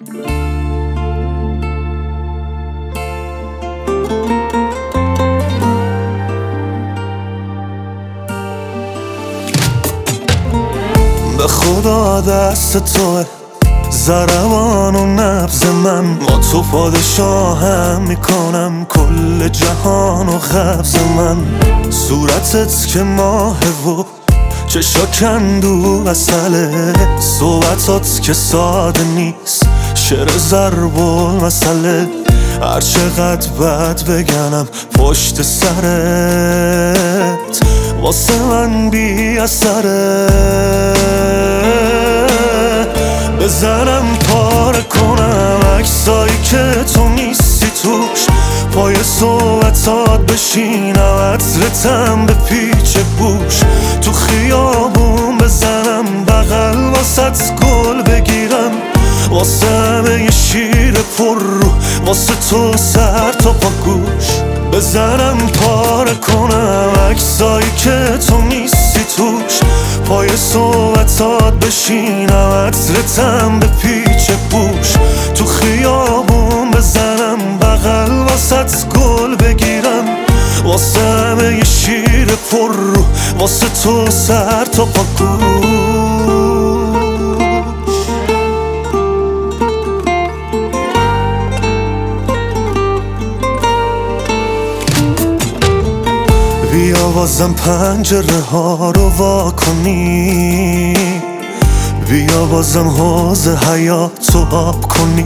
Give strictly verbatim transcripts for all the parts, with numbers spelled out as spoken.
به خدا دست توه ضربان و نبض من، با تو پادشاهم میکنم کل جهان و قبض من. صورتت که ماهه و چشا کندو اصله، صحبتات که ساده نیست شعر ضرب المثله. هر چقدر بد بگنم پشت سرت واسه من بی اثره. بزنم پاره کنم عکسایی که تو نیستی توش، پای صحبتات بشینم عطرتم به پیچ بوش. تو خیابون بزنم بغل واسط گل بگیرم، واسه همه یه شیر پر رو، واسه تو سر تا پا گوش. بزنم پاره کنم عکسایی که تو نیستی توش، پای صحبتات بشینم عطرتم به پیچ بوش. تو خیابون بزنم بغل واسط گل بگیرم، واسه همه یه شیر پر رو، واسه تو سر تا پا گوش. بیا بازم پنجره ها رو وا کنی، بیا بازم حوض حیات رو آب کنی.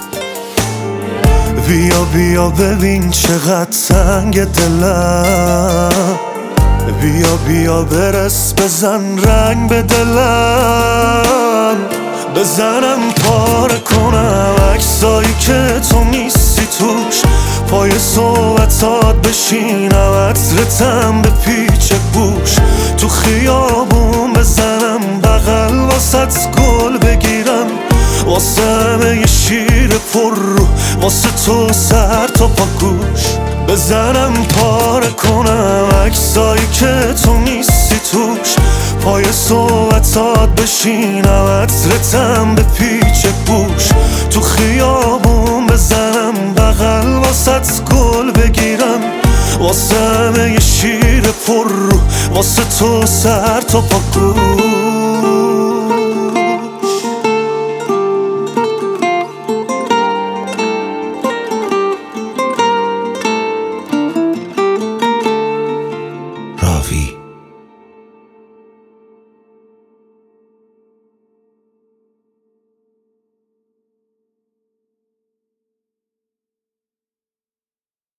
بیا بیا ببین چقدر تنگ دلم، بیا بیا برس بزن رنگ به دلم. بزنم پاره کنم عکسایی که تو نیستی توش، پای صحبتات بشینم عطرتم به پیچ بوش. تو خیابون بزنم بغل واسط گل بگیرم، واسه همه یه شیر پر رو، واسه تو سر تا پا گوش. بزنم پاره کنم عکسایی که تو نیستی توش، پای صحبتات بشینم عطرتم به پیچ بوش. تو خیابون بزنم بغل واسط گل بگیرم، واسه همه یه شیر پر رو، واسه تو سر تا پا گوش.